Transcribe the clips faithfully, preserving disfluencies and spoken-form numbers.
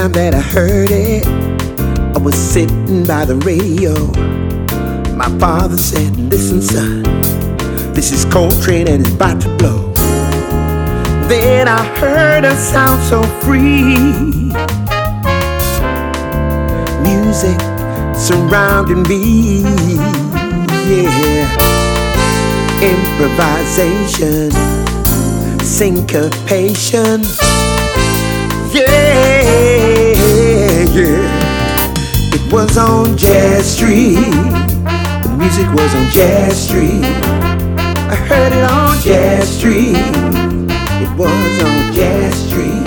time that I heard it, I was sitting by the radio. My father said, listen son, this is Coltrane and it's about to blow. Then I heard a sound so free, music surrounding me, yeah. Improvisation, syncopation, yeah, yeah. It was on Jazz Street, the music was on Jazz Street. I heard it on Jazz Street, it was on Jazz Street.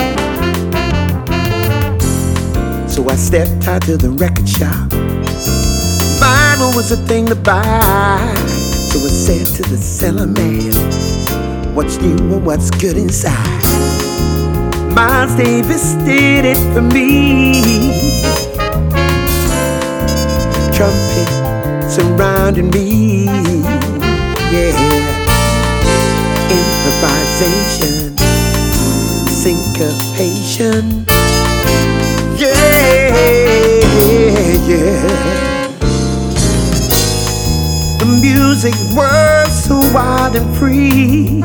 So I stepped out to the record shop. Vinyl was a thing to buy. So I said to the seller man, what's new and what's good inside? Miles Davis did it for me. Trumpet surrounding me, yeah. Improvisation, syncopation, yeah, yeah. The music was so wild and free.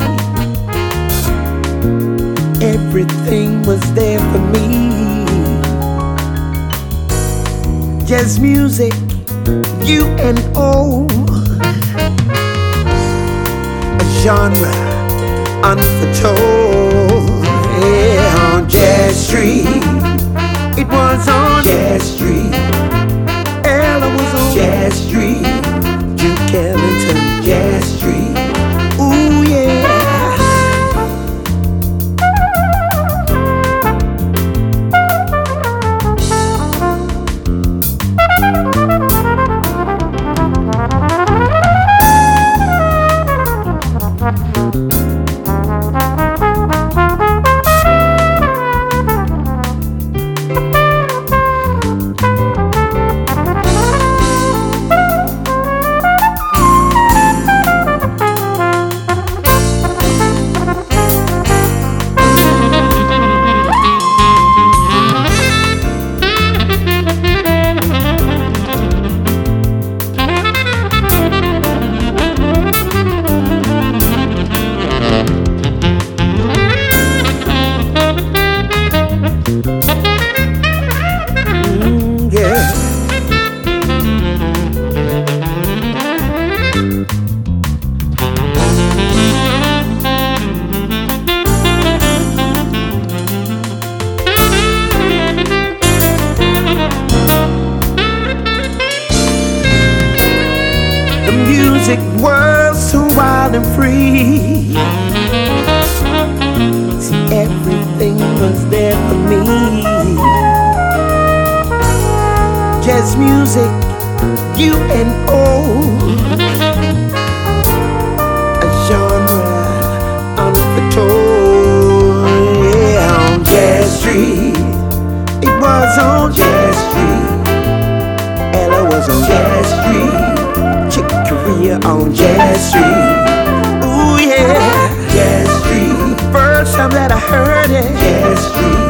Everything was there for me. Jazz music, U and O, a genre unforetold. Yeah, on Jazz Street, it was on Jazz Street. Ella was on Jazz Street. Duke Ellington, Jazz Street. Ooh yeah. The music was so wild and free. See, everything was there for me. Jazz music, U and O, a genre unforetold. Yeah, on Jazz Street, it was on Jazz Street. Ella was on Jazz Street. Chick Corea on Jazz Street. Ooh yeah, Jazz Street. First time that I heard it, Jazz Street.